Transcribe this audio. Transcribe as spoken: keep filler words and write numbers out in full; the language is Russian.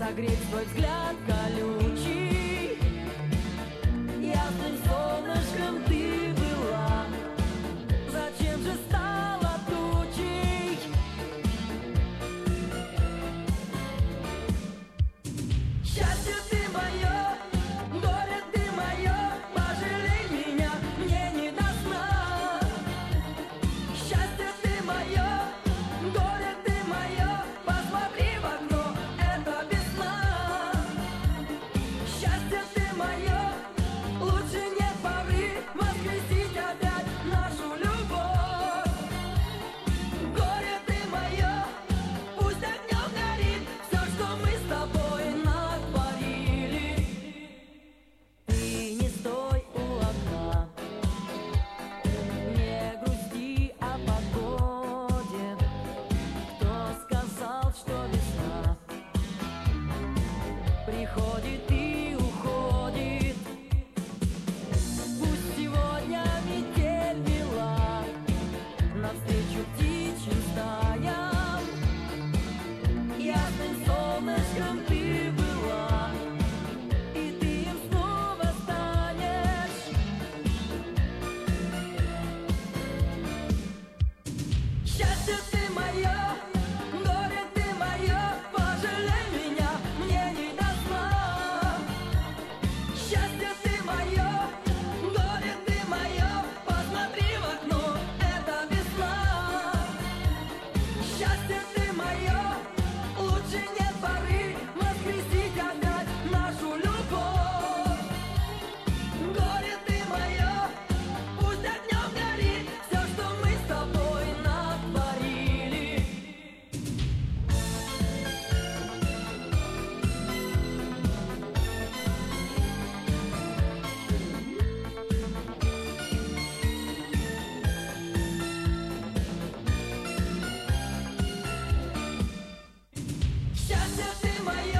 согреть свой взгляд колючий. Ясным солнышком ты была, зачем же стала тучей? Счастье ты мое, горе ты мое, пожалей меня, мне не до сна. Счастье ты мое, горе ты мое, посмотри в окно, это весна. Счастье ты мое, лучше нет поры воскресить опять нашу любовь. Горе ты мое, пусть огнем горит все, что мы с тобой натворили. Ты не стой у окна, не грусти о погоде. Кто сказал, что весна приходит и уходит? Пусть сегодня метель вела навстречу птичьим стаям. Ясным солнышком ты была, и ты им снова станешь. Счастье ты мое, горе ты мое, пожалей меня, мне не до сна. Счастье ты мое, горе ты мое, посмотри в окно, это весна. Счастье ты мое, лучше нет поры воскресить опять нашу любовь. Горе ты мое, пусть огнем горит все, что мы с тобой натворили. Счастье ты мое,